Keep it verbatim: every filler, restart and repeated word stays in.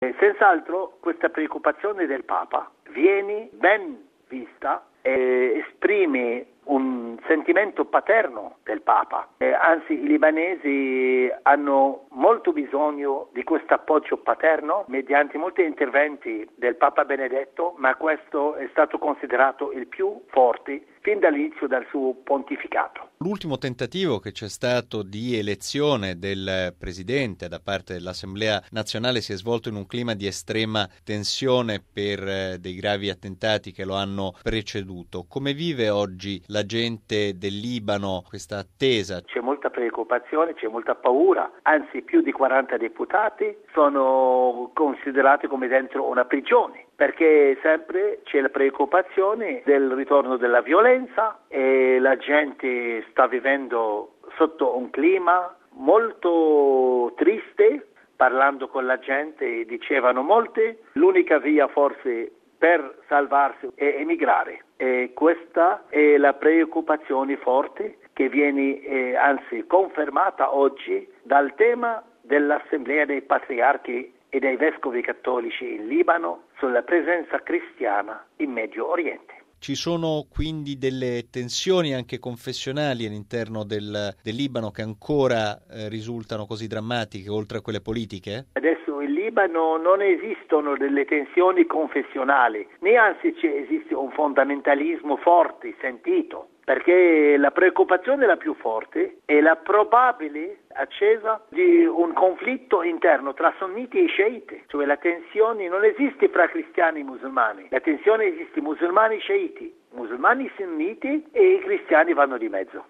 E senz'altro questa preoccupazione del Papa viene ben vista e esprime un sentimento paterno del Papa. Eh, anzi, i libanesi hanno molto bisogno di questo appoggio paterno mediante molti interventi del Papa Benedetto, ma questo è stato considerato il più forte fin dall'inizio del suo pontificato. L'ultimo tentativo che c'è stato di elezione del presidente da parte dell'Assemblea nazionale si è svolto in un clima di estrema tensione per eh, dei gravi attentati che lo hanno preceduto. Come vive oggi la gente del Libano questa attesa? C'è molta preoccupazione, c'è molta paura, anzi più di quaranta deputati sono considerati come dentro una prigione, perché sempre c'è la preoccupazione del ritorno della violenza e la gente sta vivendo sotto un clima molto triste. Parlando con la gente dicevano molte, l'unica via forse per salvarsi è emigrare, e questa è la preoccupazione forte che viene eh, anzi confermata oggi dal tema dell'Assemblea dei Patriarchi e dei Vescovi Cattolici in Libano sulla presenza cristiana in Medio Oriente. Ci sono quindi delle tensioni anche confessionali all'interno del, del Libano che ancora eh, risultano così drammatiche, oltre a quelle politiche? Adesso in Libano non esistono delle tensioni confessionali, né anzi c'è, esiste un fondamentalismo forte, sentito, perché la preoccupazione la più forte è la probabile accesa di un conflitto interno tra sunniti e sciiti, cioè la tensione non esiste fra cristiani e musulmani, la tensione esiste musulmani e sciiti, musulmani sunniti e i cristiani vanno di mezzo.